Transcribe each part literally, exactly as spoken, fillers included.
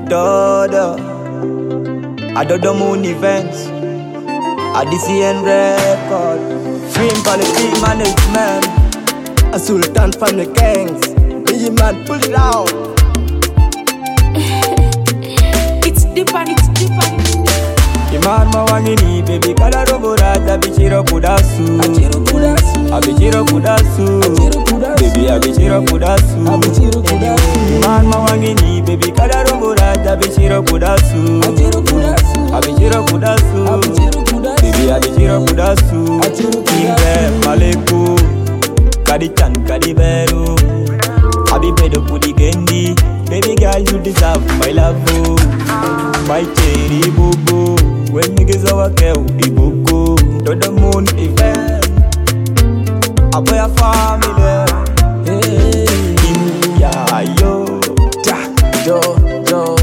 todo. I do the moon events. I D C N record. Dream quality management. A sultan from the gangs. Biggie man, pull it out. It's deep and it's deep and it's deep. Imarma wangini baby kala robora tabichiro kudasu. Achiru kudasu. Abichiro kudasu. Achiru kudasu. Baby abichiro kudasu. Abichiro kudasu. Imarma wangini baby kala robora tabichiro kudasu. Achiru kudasu. Abichiro kudasu. Abichiro kudasu. Baby abichiro kudasu. Achiru kudasu. Imbe maleku Kadichan kadibero Abibedo pudigendi. Baby girl you deserve my love. My cherry boo. When niggas are care the boko to the moon event. I boy a family. Hey, Yeah yo. da, do, do.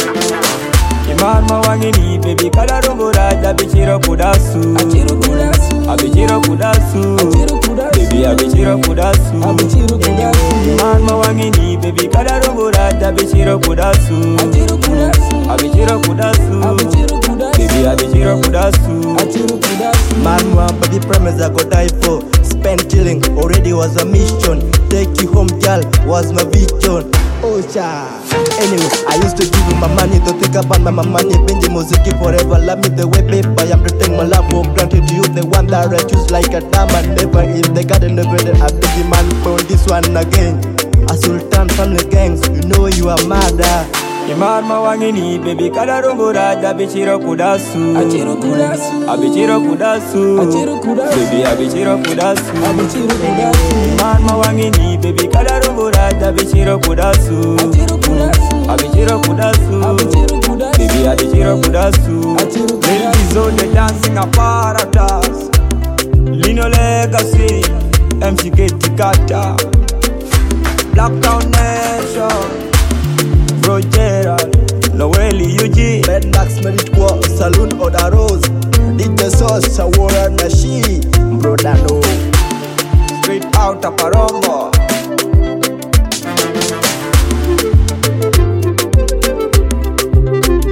Imarma wangini baby kala rongora tabichiro kudasu. Achiru kudasu. Abichiro kudasu. Achiru kudasu. Baby abichiro kudasu. Abichiro kudasu. Imarma wangini baby kala rongora tabichiro kudasu. Achiru kudasu. Abichiro kudasu. Abichiro kudasu. Baby abichiro kudasu. Achiru kudasu. Man want but the premise I go die for. Spend killing already was a mission. Take you home girl was my vision. Oh cha. Anyway, I used to give you my money. Don't think about my money. Benji Muziki forever. Love me the way paper. I'm pretending my love for granted to you. The one that I choose like a diamond. Never in the garden of it. I beg you man for this one again. A sultan from the gangs. You know you are murder. Imarma wangini baby kala rongora tabichiro kudasu. Achiru kudasu. Abichiro kudasu. Achiru kudasu. Baby abichiro kudasu. Abichiro kudasu. Imarma wangini baby kala rongora tabichiro kudasu. Achiru kudasu. Abichiro kudasu. Abichiro kudasu. Baby abichiro kudasu. Achiru kudasu. Ladies on the dancing apparatus. Lino Legacy. M C K Tikata. Blacktown Nation. Bro Gerald, Noeli U G, Mad Max Merit War, Saloon Oda Rose, D J Sauce, Sawara Nashi, Bro Dano, straight out of Parongo.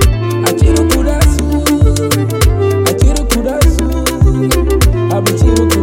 Achiru kudasu. Achiru kudasu. Abichiro kudasu.